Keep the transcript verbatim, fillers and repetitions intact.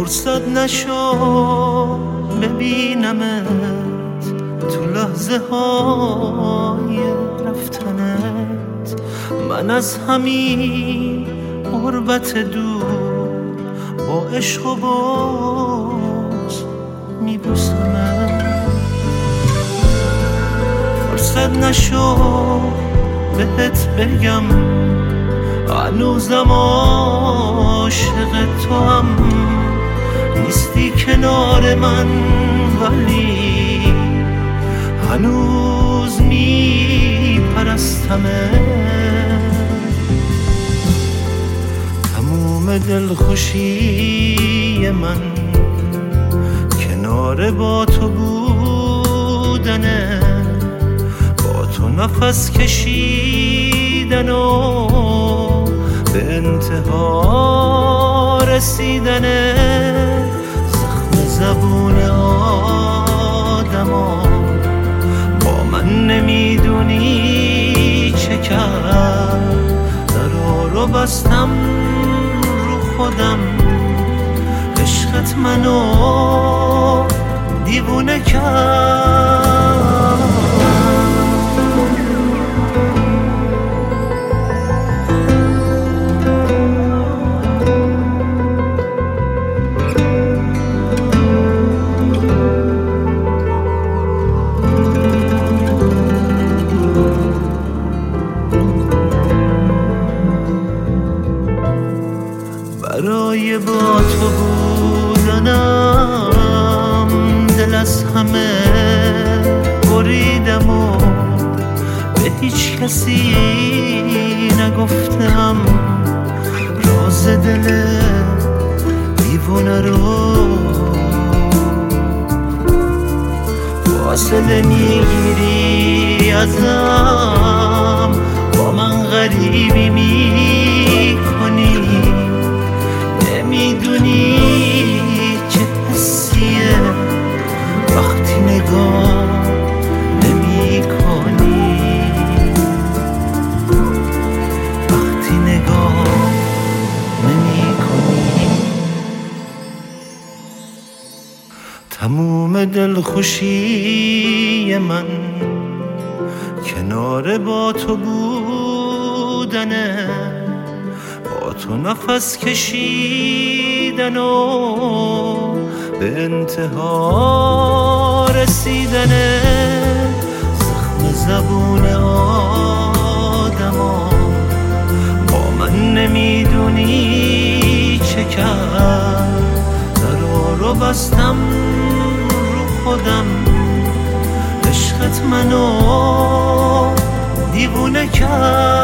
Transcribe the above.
فرصت نشو ببینمت تو لحظه های رفتنت. من از همین غربت دور با عشق و باز میبوسمت. فرصت نشو بهت بگم هنوزم عاشق تو هم. نیستی کنار من ولی هنوز میپرستمت. تموم دلخوشی من کنار با تو بودنه، با تو نفس کشیدن و به انتها رسیدنه. زخم زبون آدما با من نمیدونی چه کرد. درا رو بستم رو خودم، عشقت منو دیوونه کرد. برای با تو بودنم دل از همه بریدم و به هیچ کسی نگفتم راز دل دیوونه رو. فاصله میگیری ازم، با من غریبی میکنی، نمیدونی چه حسیه وقتی نگاه نمی کنی، وقتی نگاه نمی کنی. تموم دلخوشی من کنار با تو بودنه، با تو نفس کشیدن و به انتها رسیدنه. زخم زبون آدما با من نمیدونی چه کرد. درا رو بستم رو خودم، عشقت منو دیوونه کرد.